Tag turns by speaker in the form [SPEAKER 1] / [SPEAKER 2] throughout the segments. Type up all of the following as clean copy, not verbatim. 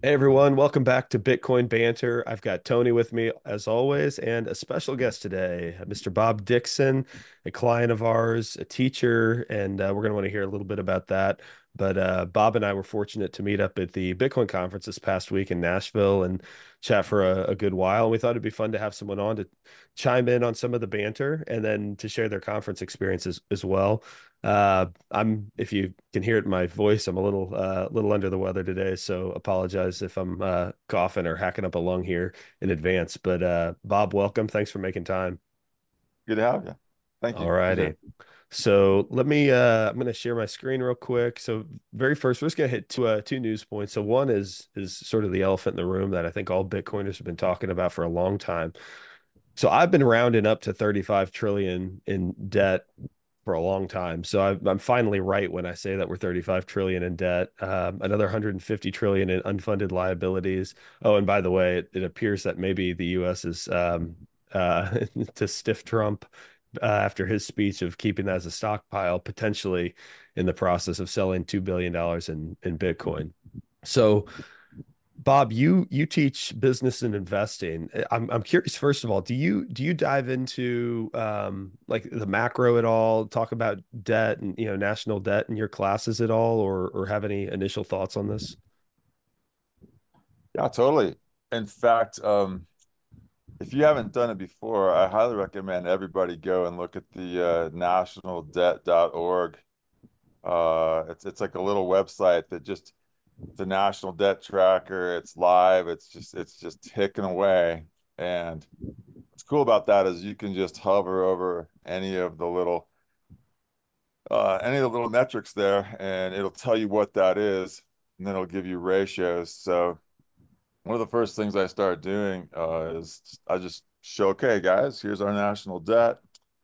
[SPEAKER 1] Hey everyone, welcome back to Bitcoin Banter. I've got Tony with me as always, and a special guest today, Mr. Bob Dixon, a client of ours, a teacher, and we're going to want to hear a little bit about that. But Bob and I were fortunate to meet up at the Bitcoin conference this past week in Nashville and chat for a good while. And we thought it'd be fun to have someone on to chime in on some of the banter and then to share their conference experiences as well. If you can hear it in my voice, I'm a little under the weather today, so apologize if I'm coughing or hacking up a lung here in advance. But Bob, welcome. Thanks for making time.
[SPEAKER 2] Good to have you. Thank
[SPEAKER 1] All
[SPEAKER 2] you. Appreciate
[SPEAKER 1] righty.
[SPEAKER 2] it.
[SPEAKER 1] So I'm gonna share my screen real quick. So very first, we're just gonna hit two news points. So one is sort of the elephant in the room that I think all Bitcoiners have been talking about for a long time. So I've been rounding up to 35 trillion in debt for a long time. So I'm finally right when I say that we're 35 trillion in debt, another 150 trillion in unfunded liabilities. Oh, and by the way, it appears that maybe the U.S. is to stiff Trump after his speech of keeping that as a stockpile, potentially in the process of selling $2 billion in Bitcoin. So Bob, you teach business and investing. I'm curious, first of all, do you dive into like the macro at all, talk about debt and national debt in your classes at all, or have any initial thoughts on this?
[SPEAKER 2] Yeah, totally. In fact, if you haven't done it before, I highly recommend everybody go and look at the nationaldebt.org. It's like a little website that just the national debt tracker. It's live. It's just ticking away. And what's cool about that is you can just hover over any of the little metrics there, and it'll tell you what that is, and then it'll give you ratios. So one of the first things I started doing is I just show, okay, guys, here's our national debt,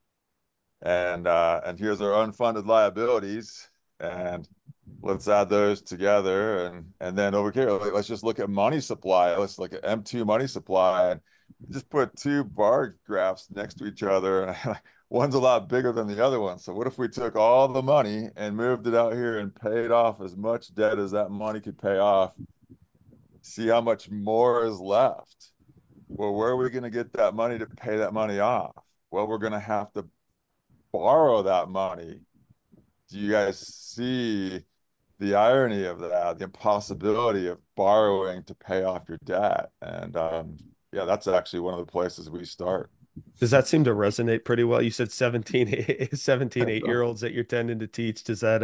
[SPEAKER 2] and here's our unfunded liabilities, and let's add those together, and then over here, let's just look at money supply. Let's look at M2 money supply, and just put two bar graphs next to each other, and one's a lot bigger than the other one. So what if we took all the money and moved it out here and paid off as much debt as that money could pay off? See how much more is left. Well, where are we going to get that money to pay that money off? Well, we're going to have to borrow that money. Do you guys see the irony of that, the impossibility of borrowing to pay off your debt? And yeah, that's actually one of the places we start.
[SPEAKER 1] Does that seem to resonate pretty well? You said 17, 8-year-olds that you're tending to teach. Does that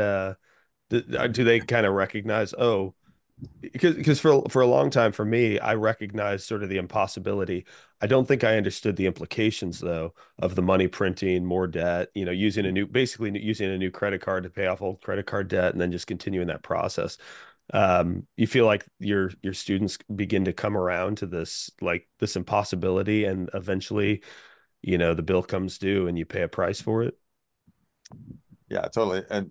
[SPEAKER 1] do they kind of recognize, oh, because for a long time for me, I recognized sort of the impossibility. I don't think I understood the implications though of the money printing more debt, basically using a new credit card to pay off old credit card debt and then just continuing that process. You feel like your students begin to come around to this like this impossibility and eventually, the bill comes due and you pay a price for it.
[SPEAKER 2] Yeah, totally. And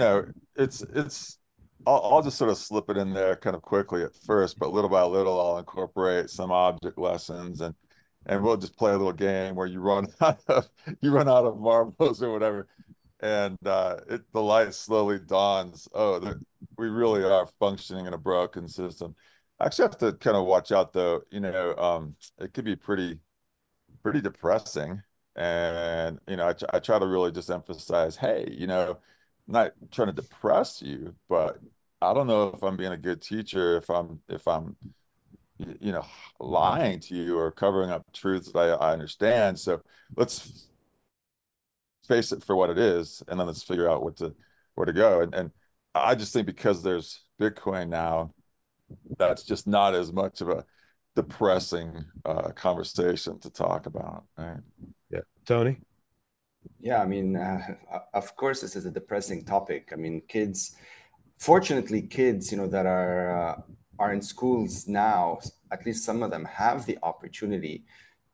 [SPEAKER 2] it's I'll just sort of slip it in there kind of quickly at first, but little by little I'll incorporate some object lessons, and we'll just play a little game where you run out of marbles or whatever, and the light slowly dawns. Oh, we really are functioning in a broken system. I actually have to kind of watch out though. It could be pretty depressing. And I try to really just emphasize, hey, I'm not trying to depress you, but I don't know if I'm being a good teacher if I'm you know lying to you or covering up truths that I understand. So let's face it for what it is, and then let's figure out where to go. And I just think because there's Bitcoin now, that's just not as much of a depressing conversation to talk about, right?
[SPEAKER 1] Yeah. Tony?
[SPEAKER 3] Yeah, I mean, of course, this is a depressing topic. I mean, fortunately, kids, that are in schools now, at least some of them have the opportunity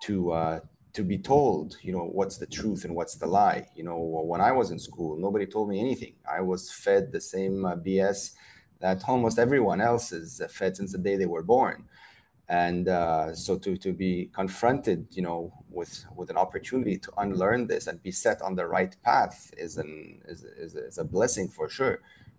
[SPEAKER 3] to be told, what's the truth and what's the lie. When I was in school, nobody told me anything. I was fed the same BS that almost everyone else is fed since the day they were born. And so to be confronted, with an opportunity to unlearn this and be set on the right path is a blessing for sure.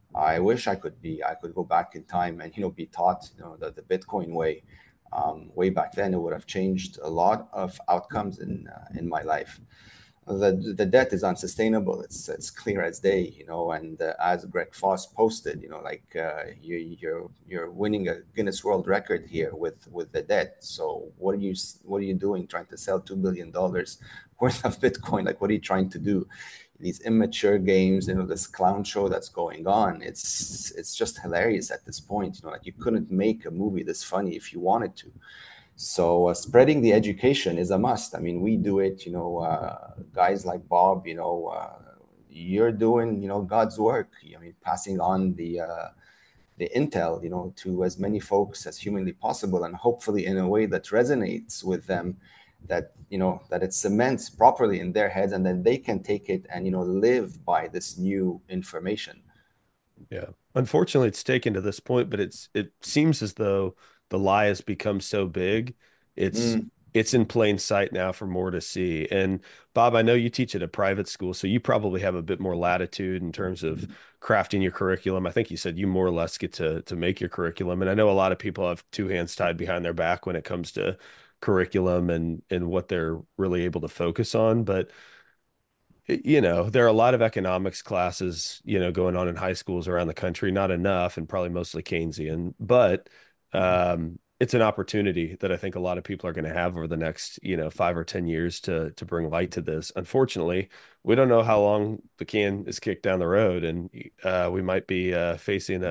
[SPEAKER 3] I wish I could go back in time and, be taught, the Bitcoin way. Way back then, it would have changed a lot of outcomes in my life. The debt is unsustainable. It's clear as day, and as Greg Foss posted, like you're winning a Guinness World Record here with the debt. So what are you doing trying to sell $2 billion worth of Bitcoin? Like, what are you trying to do? These immature games, this clown show that's going on. It's just hilarious at this point. Like, you couldn't make a movie this funny if you wanted to. So spreading the education is a must. I mean, we do it, guys like Bob, you're doing, God's work. I mean, passing on the intel, to as many folks as humanly possible, and hopefully in a way that resonates with them, that, that it cements properly in their heads, and then they can take it and, live by this new information.
[SPEAKER 1] Yeah. Unfortunately, it's taken to this point, but it seems as though the lie has become so big, it's
[SPEAKER 3] Mm.
[SPEAKER 1] it's in plain sight now for more to see. And Bob, I know you teach at a private school, so you probably have a bit more latitude in terms of crafting your curriculum. I think you said you more or less get to make your curriculum. And I know a lot of people have two hands tied behind their back when it comes to curriculum and what they're really able to focus on. But there are a lot of economics classes, going on in high schools around the country, not enough, and probably mostly Keynesian, but it's an opportunity that I think a lot of people are going to have over the next, 5 or 10 years to bring light to this. Unfortunately, we don't know how long the can is kicked down the road, and we might be facing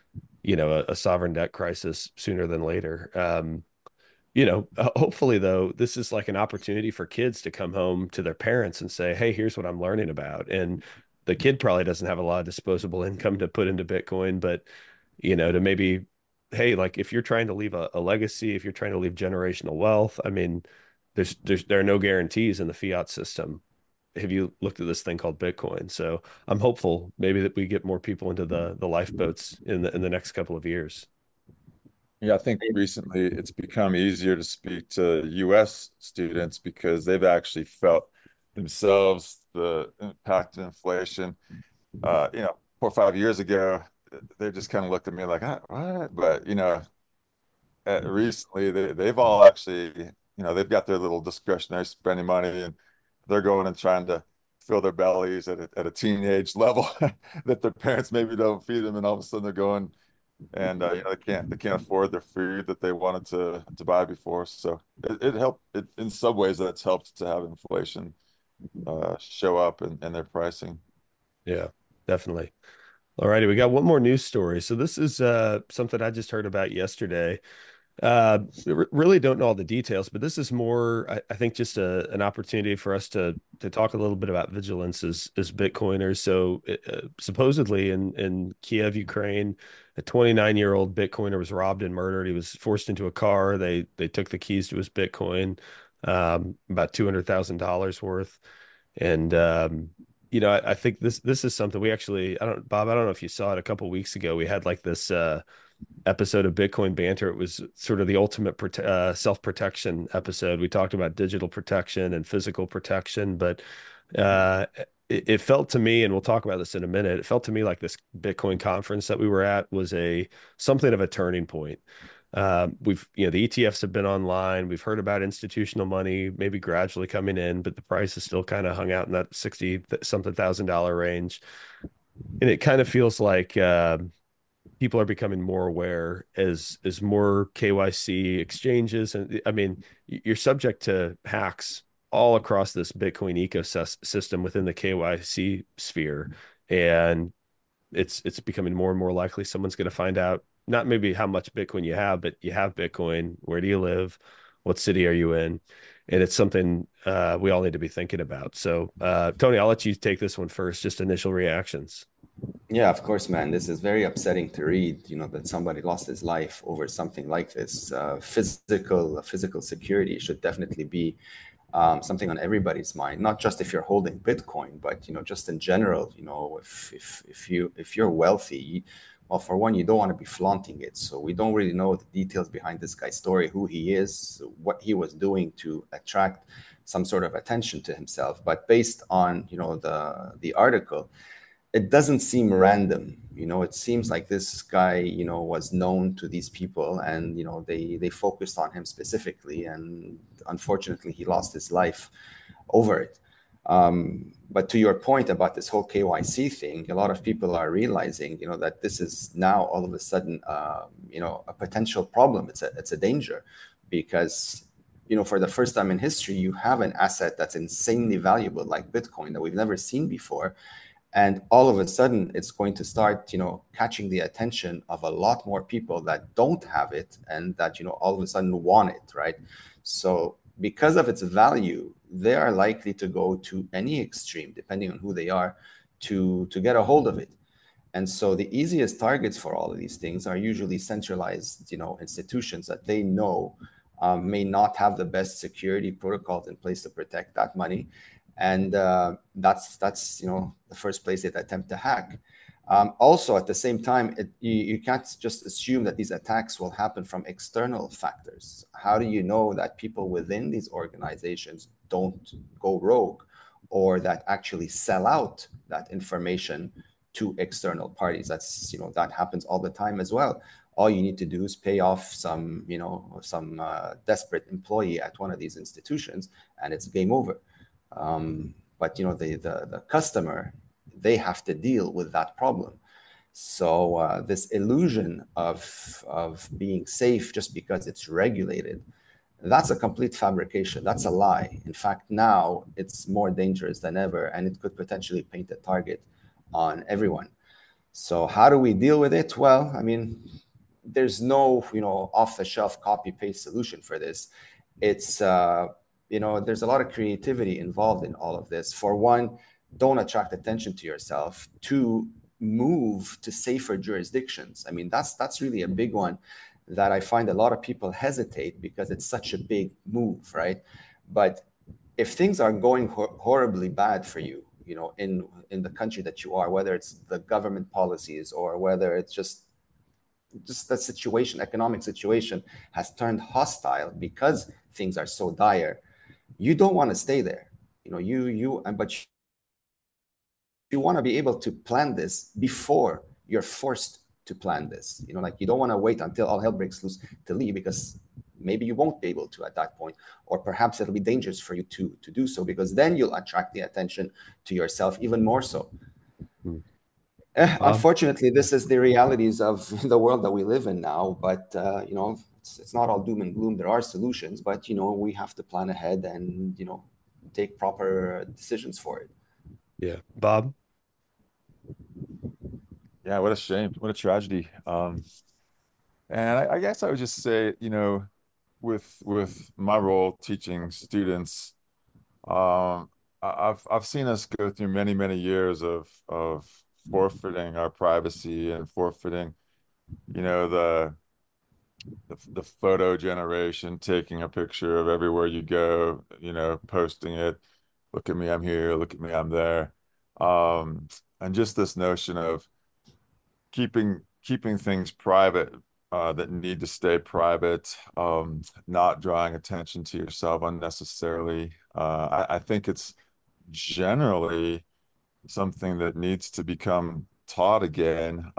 [SPEAKER 1] a sovereign debt crisis sooner than later. Hopefully though, this is like an opportunity for kids to come home to their parents and say, "Hey, here's what I'm learning about." And the kid probably doesn't have a lot of disposable income to put into Bitcoin, but to maybe, hey, like if you're trying to leave a legacy, if you're trying to leave generational wealth, I mean, there are no guarantees in the fiat system. Have you looked at this thing called Bitcoin? So I'm hopeful maybe that we get more people into the lifeboats in the next couple of years.
[SPEAKER 2] Yeah, I think recently it's become easier to speak to US students because they've actually felt themselves the impact of inflation. 4 or 5 years ago, they just kind of looked at me like, "Ah, what?" But recently they've all actually, they've got their little discretionary spending money, and they're going and trying to fill their bellies at a teenage level that their parents maybe don't feed them, and all of a sudden they're going and they can't afford their food that they wanted to buy before. So it helped. In some ways, that's helped to have inflation show up in their pricing.
[SPEAKER 1] Yeah, definitely. All righty, we got one more news story. So this is something I just heard about yesterday. Really don't know all the details, but this is more, I think, just an opportunity for us to talk a little bit about vigilance as Bitcoiners. So supposedly in Kiev, Ukraine, a 29-year-old Bitcoiner was robbed and murdered. He was forced into a car. They took the keys to his Bitcoin, about $200,000 worth. And I think this is something we actually, Bob, I don't know if you saw it a couple weeks ago. We had like this episode of Bitcoin Banter. It was sort of the ultimate self-protection episode. We talked about digital protection and physical protection, but uh, it felt to me, and we'll talk about this in a minute, it felt to me like this Bitcoin conference that we were at was something of a turning point. The ETFs have been online. We've heard about institutional money maybe gradually coming in, but the price is still kind of hung out in that 60 something $1,000 range. And it kind of feels like people are becoming more aware as more KYC exchanges. And I mean, you're subject to hacks all across this Bitcoin ecosystem within the KYC sphere. And it's becoming more and more likely someone's going to find out not maybe how much Bitcoin you have, but you have Bitcoin. Where do you live? What city are you in? And it's something we all need to be thinking about. So, Tony, I'll let you take this one first, just initial reactions.
[SPEAKER 3] Yeah, of course, man. This is very upsetting to read, that somebody lost his life over something like this. Physical security should definitely be something on everybody's mind, not just if you're holding Bitcoin, but just in general. If you're wealthy, well, for one, you don't want to be flaunting it. So we don't really know the details behind this guy's story, who he is, what he was doing to attract some sort of attention to himself. But based on the article, it doesn't seem random. It seems like this guy, was known to these people, and they focused on him specifically, and unfortunately he lost his life over it. But to your point about this whole KYC thing, a lot of people are realizing, that this is now all of a sudden, a potential problem. It's a danger, because for the first time in history, you have an asset that's insanely valuable like Bitcoin that we've never seen before. And all of a sudden, it's going to start, catching the attention of a lot more people that don't have it, and that, all of a sudden want it, right? So because of its value, they are likely to go to any extreme, depending on who they are, to get a hold of it. And so the easiest targets for all of these things are usually centralized, institutions that they know may not have the best security protocols in place to protect that money. And that's the first place they attempt to hack. Also, at the same time, you can't just assume that these attacks will happen from external factors. How do you know that people within these organizations don't go rogue, or that actually sell out that information to external parties? That happens all the time as well. All you need to do is pay off some desperate employee at one of these institutions, and it's game over. But the customer, they have to deal with that problem. So this illusion of being safe just because it's regulated, that's a complete fabrication. That's a lie. In fact, now it's more dangerous than ever, and it could potentially paint a target on everyone. So how do we deal with it? Well, I mean, there's no off-the-shelf copy-paste solution for this. It's there's a lot of creativity involved in all of this. For one, don't attract attention to yourself. Two, move to safer jurisdictions. I mean, that's really a big one that I find a lot of people hesitate because it's such a big move, right? But if things are going horribly bad for you, in the country that you are, whether it's the government policies or whether it's just the situation, economic situation has turned hostile because things are so dire, you don't want to stay there. But you want to be able to plan this before you're forced to plan this. Like, you don't want to wait until all hell breaks loose to leave, because maybe you won't be able to at that point, or perhaps it'll be dangerous for you to do so, because then you'll attract the attention to yourself even more so. Unfortunately, this is the realities of the world that we live in now. But it's not all doom and gloom. There are solutions, but we have to plan ahead and take proper decisions for it.
[SPEAKER 1] Yeah, Bob.
[SPEAKER 2] Yeah, what a shame, what a tragedy. And I guess I would just say, with my role teaching students, I've seen us go through many, many years of forfeiting our privacy and forfeiting, the photo generation, taking a picture of everywhere you go, posting it. Look at me, I'm here. Look at me, I'm there. And just this notion of keeping things private, that need to stay private, not drawing attention to yourself unnecessarily. I think it's generally something that needs to become taught again,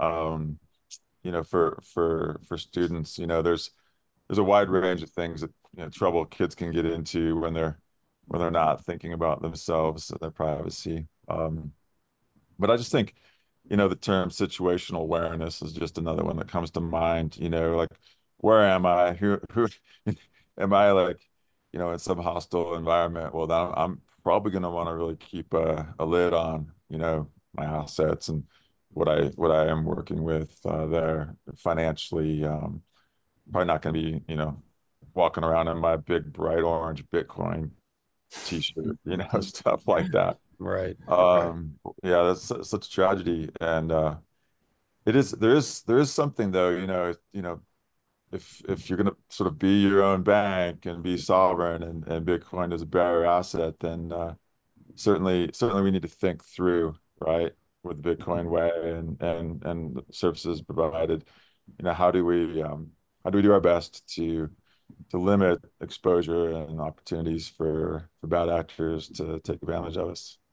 [SPEAKER 2] for students. There's a wide range of things that trouble kids can get into when they're not thinking about themselves and their privacy. But I just think, the term situational awareness is just another one that comes to mind. Like, where am I? Who am I, like, in some hostile environment? Well, then I'm probably going to want to really keep a lid on, my assets and what I am working with there financially. Probably not going to be, walking around in my big bright orange Bitcoin t-shirt, stuff like that.
[SPEAKER 1] Right.
[SPEAKER 2] Yeah, that's such a tragedy. And there is something, though, if you're gonna sort of be your own bank and be sovereign, and Bitcoin is a bearer asset, then certainly we need to think through, right, with the Bitcoin way and the services provided. How do we do our best to limit exposure and opportunities for bad actors to take advantage of us?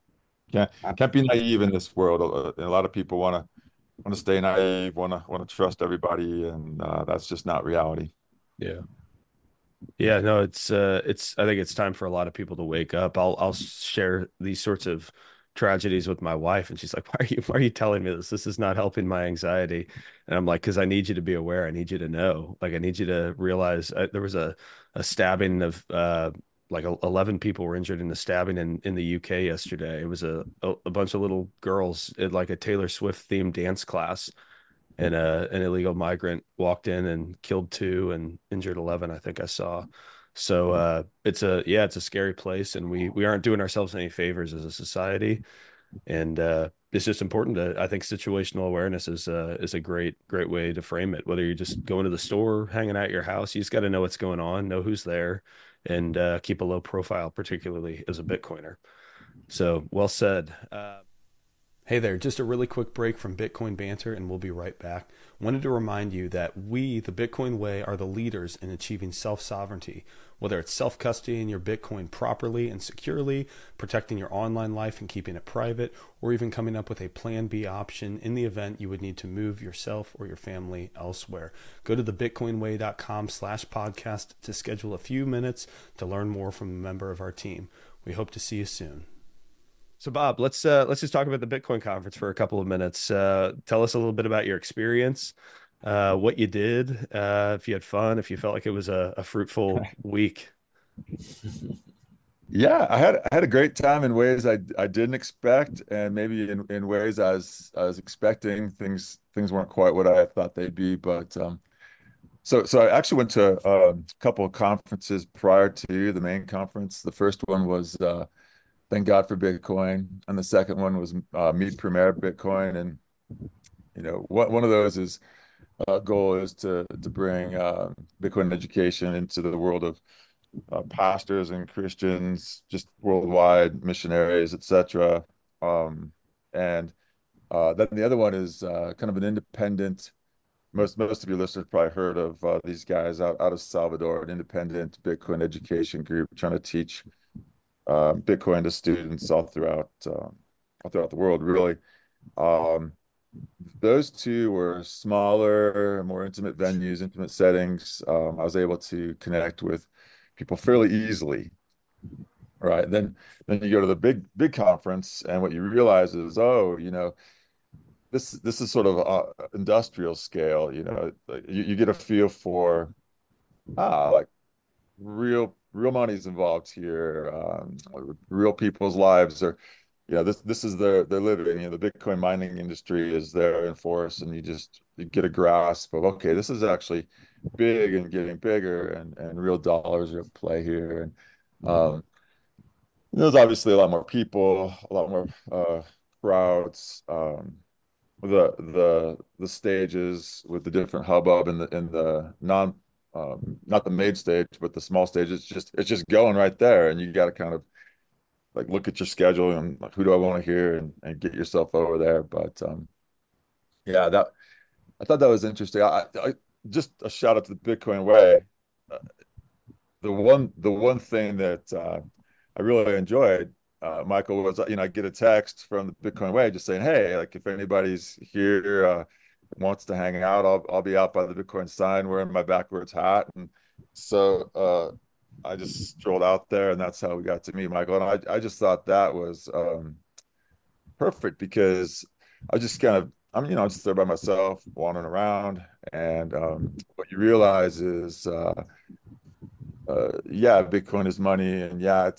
[SPEAKER 2] Can't
[SPEAKER 3] Uh,
[SPEAKER 2] can't be naive in this world. A lot of people want to stay naive, want to trust everybody, and that's just not reality.
[SPEAKER 1] Yeah. Yeah, no, it's I think it's time for a lot of people to wake up. I'll share these sorts of tragedies with my wife and she's like, why are you telling me this? This is not helping my anxiety. And I'm like, because I need you to be aware. I need you to know. Like I need you to realize there was a stabbing of like 11 people were injured in the stabbing in the UK yesterday. It was a bunch of little girls at like a Taylor Swift themed dance class and an illegal migrant walked in and killed two and injured 11, I think I saw. So it's a scary place and we aren't doing ourselves any favors as a society. And it's just important to, I think situational awareness is a great way to frame it. Whether you're just going to the store, hanging out at your house, you just got to know what's going on, know who's there, and keep a low profile, particularly as a Bitcoiner. So well said. Hey there, just a really quick break from Bitcoin Banter and we'll be right back. Wanted to remind you that we, the Bitcoin Way, are the leaders in achieving self sovereignty, whether it's self custodying your Bitcoin properly and securely, protecting your online life and keeping it private, or even coming up with a plan B option in the event you would need to move yourself or your family elsewhere. Go to thebitcoinway.com/podcast to schedule a few minutes to learn more from a member of our team. We hope to see you soon. So Bob, let's just talk about the Bitcoin conference for a couple of minutes. Tell us a little bit about your experience, what you did, if you had fun, if you felt like it was a fruitful week.
[SPEAKER 2] Yeah, I had a great time in ways I didn't expect, and maybe in ways I was expecting. Things weren't quite what I thought they'd be, but so I actually went to a couple of conferences prior to the main conference. The first one was Thank God for Bitcoin, and the second one was Meet Premier Bitcoin. And one of those is goal is to bring Bitcoin education into the world of pastors and Christians, just worldwide, missionaries, etc. Um, and then the other one is kind of an independent. Most of your listeners probably heard of these guys out of Salvador, an independent Bitcoin education group trying to teach Bitcoin to students all throughout the world, really. Um, those two were smaller, more intimate venues, intimate settings. I was able to connect with people fairly easily. Right. Then you go to the big conference, and what you realize is, oh, this is sort of industrial scale. Like you get a feel for like real money's involved here. Real people's lives are, this is their living. The Bitcoin mining industry is there in force, and you get a grasp of, okay, this is actually big and getting bigger, and real dollars are at play here. And there's obviously a lot more people, a lot more crowds. The stages with the different hubbub in the not the main stage, but the small stage. It's just going right there, and you got to kind of like look at your schedule and like, who do I want to hear, and get yourself over there. But yeah, that I thought that was interesting. I just a shout out to the Bitcoin Way. Uh, the one thing that I really enjoyed, Michael, was I get a text from the Bitcoin Way just saying, hey, like if anybody's here wants to hang out, I'll be out by the Bitcoin sign wearing my backwards hat. And so I just strolled out there, and that's how we got to meet Michael. And I just thought that was perfect because I just kind of I'm just there by myself, wandering around, and what you realize is yeah, Bitcoin is money, and yeah,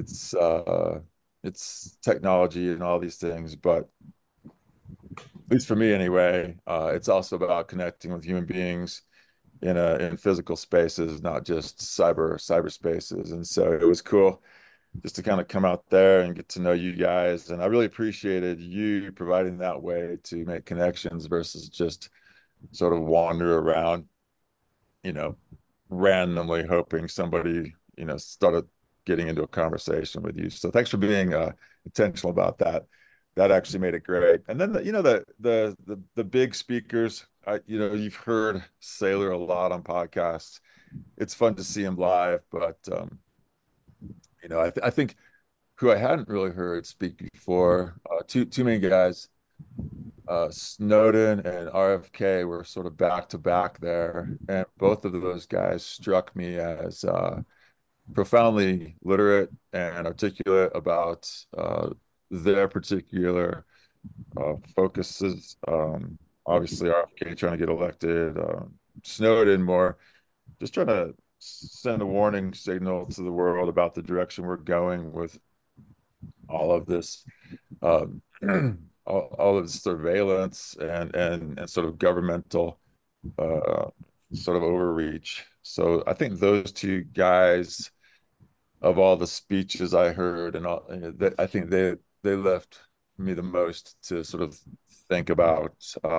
[SPEAKER 2] it's technology and all these things, but at least for me anyway, it's also about connecting with human beings in physical spaces, not just cyber spaces. And so it was cool just to kind of come out there and get to know you guys. And I really appreciated you providing that way to make connections versus just sort of wander around, you know, randomly hoping somebody, started getting into a conversation with you. So thanks for being intentional about that. That actually made it great. And then the big speakers, you've heard Saylor a lot on podcasts. It's fun to see him live, but I think who I hadn't really heard speak before. Two main guys, Snowden and RFK were sort of back to back there, and both of those guys struck me as profoundly literate and articulate about their particular focuses. Obviously, RFK trying to get elected, Snowden more just trying to send a warning signal to the world about the direction we're going with all of this, um, all of this surveillance and sort of governmental uh, sort of overreach. So I think those two guys, of all the speeches I heard, and all, I think they left me the most to sort of think about.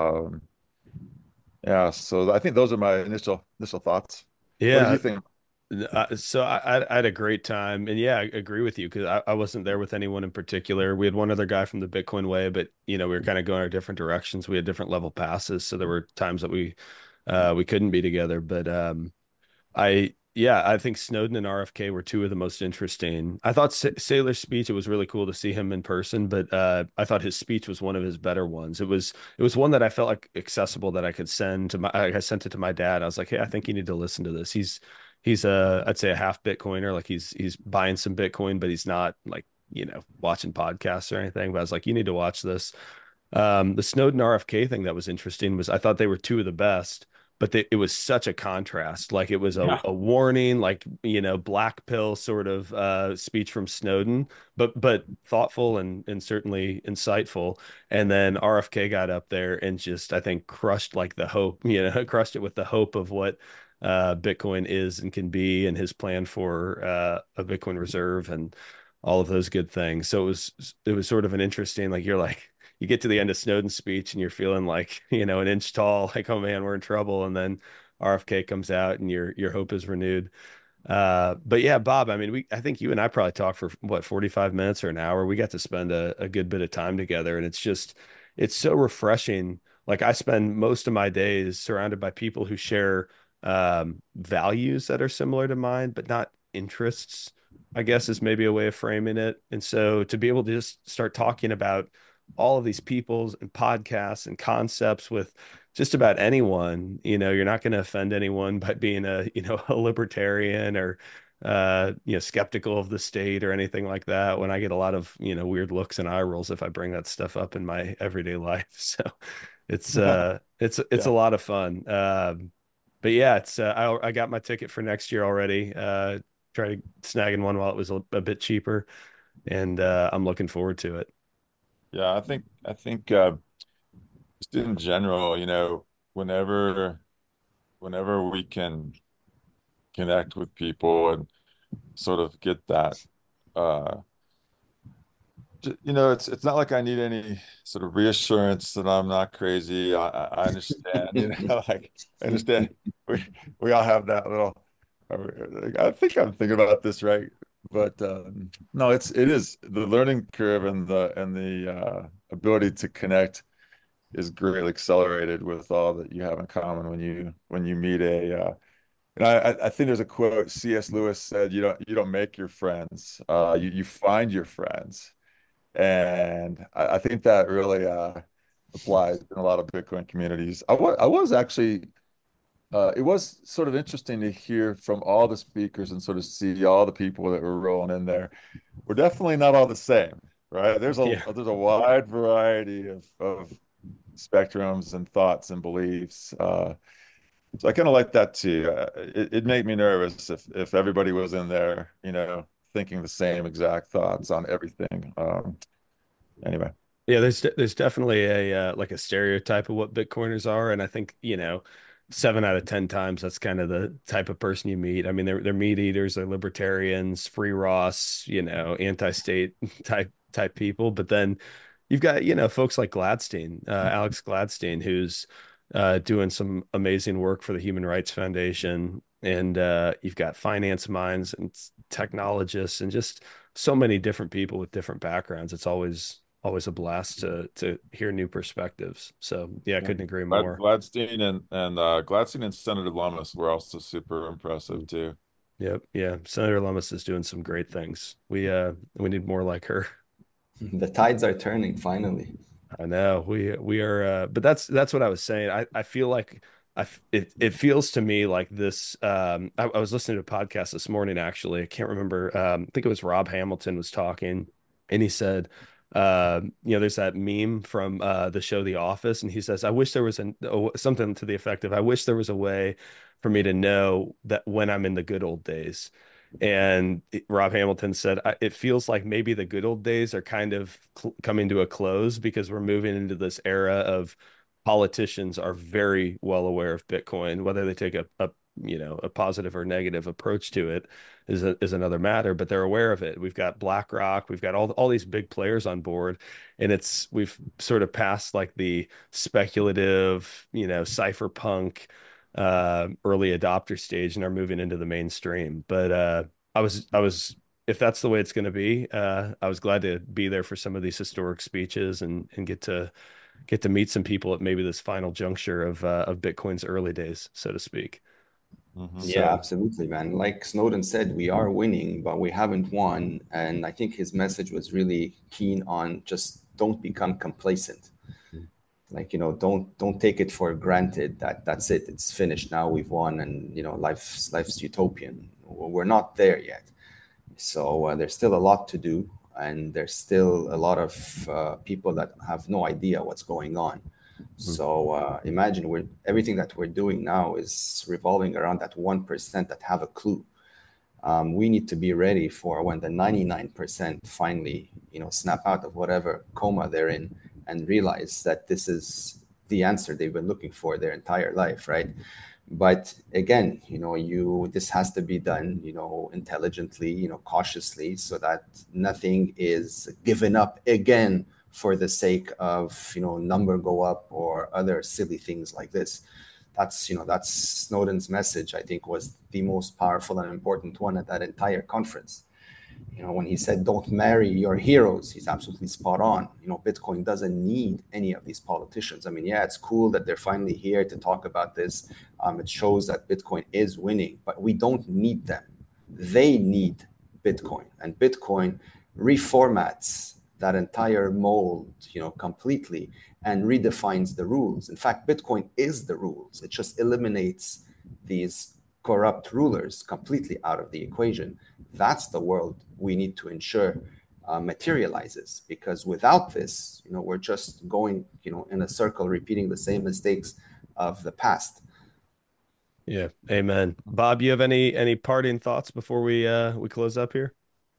[SPEAKER 2] Yeah, so I think those are my initial thoughts. What did
[SPEAKER 1] Yeah.
[SPEAKER 2] you think?
[SPEAKER 1] So I had a great time, and yeah, I agree with you because I wasn't there with anyone in particular. We had one other guy from the Bitcoin way, but we were kind of going our different directions. We had different level passes, so there were times that we couldn't be together. But I think Snowden and RFK were two of the most interesting. I thought Saylor's speech, it was really cool to see him in person, but I thought his speech was one of his better ones. It was one that I felt like accessible that I could send to I sent it to my dad. I was like, hey, I think you need to listen to this. He's I'd say a half Bitcoiner. Like he's buying some Bitcoin, but he's not like, watching podcasts or anything. But I was like, you need to watch this. The Snowden RFK thing that was interesting was I thought they were two of the best, but it was such a contrast. Like it was
[SPEAKER 2] Yeah.
[SPEAKER 1] a warning, like, black pill sort of speech from Snowden, but thoughtful and certainly insightful. And then RFK got up there and just, I think, crushed like the hope, crushed it with the hope of what Bitcoin is and can be, and his plan for a Bitcoin reserve and all of those good things. So it was sort of an interesting, like, you get to the end of Snowden's speech and you're feeling like, an inch tall, like, oh man, we're in trouble. And then RFK comes out and your hope is renewed. But yeah, Bob, I mean, I think you and I probably talked for what, 45 minutes or an hour. We got to spend a good bit of time together, and it's so refreshing. Like I spend most of my days surrounded by people who share values that are similar to mine, but not interests, I guess is maybe a way of framing it. And so to be able to just start talking about all of these peoples and podcasts and concepts with just about anyone, you're not going to offend anyone by being a libertarian or skeptical of the state or anything like that. When I get a lot of, weird looks and eye rolls if I bring that stuff up in my everyday life. So it's a
[SPEAKER 2] Yeah.
[SPEAKER 1] lot of fun. But yeah, I got my ticket for next year already. Try snagging one while it was a bit cheaper, and I'm looking forward to it.
[SPEAKER 2] Yeah, I think just in general, whenever whenever we can connect with people and sort of get that uh it's not like I need any sort of reassurance that I'm not crazy. I understand, like I understand we all have that little I think I'm thinking about this right. But no, it is the learning curve and the ability to connect is greatly accelerated with all that you have in common when you meet and I think there's a quote C.S. Lewis said, you don't make your friends, you find your friends. And I think that really applies in a lot of Bitcoin communities. I was actually it was sort of interesting to hear from all the speakers and sort of see all the people that were rolling in there. We're definitely not all the same, right? There's a
[SPEAKER 1] Yeah.
[SPEAKER 2] there's a wide variety of spectrums and thoughts and beliefs. So I kind of like that too. It made me nervous if everybody was in there, thinking the same exact thoughts on everything. Anyway,
[SPEAKER 1] Yeah, there's definitely a like a stereotype of what Bitcoiners are, and I think, 7 out of 10 times that's kind of the type of person you meet. I mean, they're meat eaters, they're libertarians, free Ross, anti-state type people. But then you've got, folks like Gladstein, Alex Gladstein, who's doing some amazing work for the Human Rights Foundation, and you've got finance minds and technologists and just so many different people with different backgrounds. It's always a blast to hear new perspectives. So yeah, I
[SPEAKER 2] yeah.
[SPEAKER 1] couldn't agree more.
[SPEAKER 2] Gladstein and Gladstein and Senator Lummis were also super impressive too.
[SPEAKER 1] Yep. Yeah. Senator Lummis is doing some great things. We need more like her.
[SPEAKER 3] The tides are turning finally.
[SPEAKER 1] I know we are, but that's what I was saying. I feel like it feels to me like this. I was listening to a podcast this morning actually. I can't remember. I think it was Rob Hamilton was talking, and he said, there's that meme from the show The Office, and he says, "I wish there was something to the effect of, I wish there was a way for me to know that when I'm in the good old days." And Rob Hamilton said, it feels like maybe the good old days are kind of coming to a close because we're moving into this era of politicians are very well aware of Bitcoin, whether they take a positive or negative approach to it is another matter, but they're aware of it. We've got BlackRock, we've got all these big players on board, and we've sort of passed like the speculative, cypherpunk early adopter stage and are moving into the mainstream. But I was if that's the way it's going to be, I was glad to be there for some of these historic speeches and get to meet some people at maybe this final juncture of Bitcoin's early days, so to speak.
[SPEAKER 2] Hmm.
[SPEAKER 3] Yeah,
[SPEAKER 1] So
[SPEAKER 3] absolutely, man. Like Snowden said, we are winning, but we haven't won. And I think his message was really keen on just don't become complacent. Like, don't take it for granted that that's it, it's finished now, we've won, and life's utopian. We're not there yet. So there's still a lot to do, and there's still a lot of people that have no idea what's going on.
[SPEAKER 1] mhm.
[SPEAKER 3] So imagine everything that we're doing now is revolving around that 1% that have a clue. We need to be ready for when the 99% finally, snap out of whatever coma they're in and realize that this is the answer they've been looking for their entire life, right? But again, this has to be done, intelligently, cautiously, so that nothing is given up again for the sake of, number go up or other silly things like this. That's Snowden's message. I think was the most powerful and important one at that entire conference. When he said don't marry your heroes, he's absolutely spot on. Bitcoin doesn't need any of these politicians. I mean, yeah, it's cool that they're finally here to talk about this. It shows that Bitcoin is winning, but we don't need them. They need Bitcoin, and Bitcoin reformats that entire mold, completely, and redefines the rules. In fact, Bitcoin is the rules. It just eliminates these corrupt rulers completely out of the equation. That's the world we need to ensure materializes, because without this, we're just going, in a circle, repeating the same mistakes of the past.
[SPEAKER 1] Yeah, amen. Bob, you have any parting thoughts before we close up here?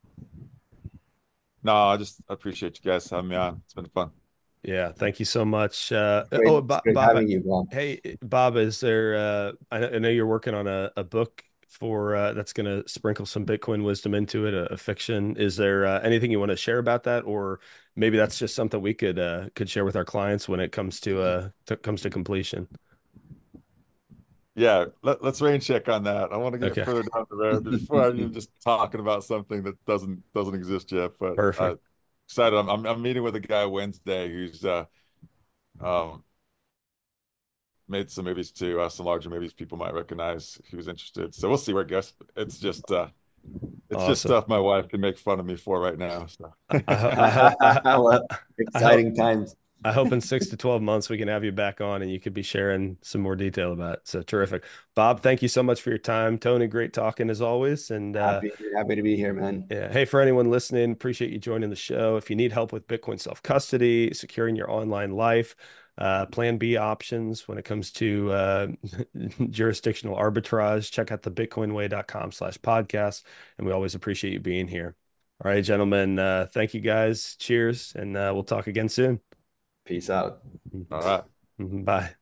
[SPEAKER 2] No, I just appreciate you guys having me on. It's been fun.
[SPEAKER 1] Yeah, thank you so much.
[SPEAKER 3] It's great having you, Bob.
[SPEAKER 1] Hey, Bob, is there, I know you're working on a book for that's going to sprinkle some Bitcoin wisdom into it, a fiction. Is there anything you want to share about that, or maybe that's just something we could share with our clients when it comes to completion?
[SPEAKER 2] Yeah, let's rain check on that. I want to get
[SPEAKER 1] Okay,
[SPEAKER 2] further down the road before I'm even just talking about something that doesn't exist yet. But
[SPEAKER 1] perfect.
[SPEAKER 2] excited. I'm meeting with a guy Wednesday who's um made some movies too, some larger movies people might recognize if he was interested. So we'll see where it goes. It's just
[SPEAKER 1] Awesome.
[SPEAKER 2] stuff my wife can make fun of me for right now. So
[SPEAKER 1] I hope
[SPEAKER 3] Well,
[SPEAKER 1] I hope
[SPEAKER 3] exciting times.
[SPEAKER 1] I hope in 6 to 12 months we can have you back on and you could be sharing some more detail about it. So terrific. Bob, thank you so much for your time. Tony, great talking as always. And
[SPEAKER 3] Happy to be here, man.
[SPEAKER 1] yeah, hey, for anyone listening, appreciate you joining the show. If you need help with Bitcoin self-custody, securing your online life, plan B options when it comes to jurisdictional arbitrage, check out the bitcoinway.com/podcast. And we always appreciate you being here. All right, gentlemen. Thank you guys. Cheers. And we'll talk again soon.
[SPEAKER 3] Peace out.
[SPEAKER 2] all right.
[SPEAKER 1] Bye.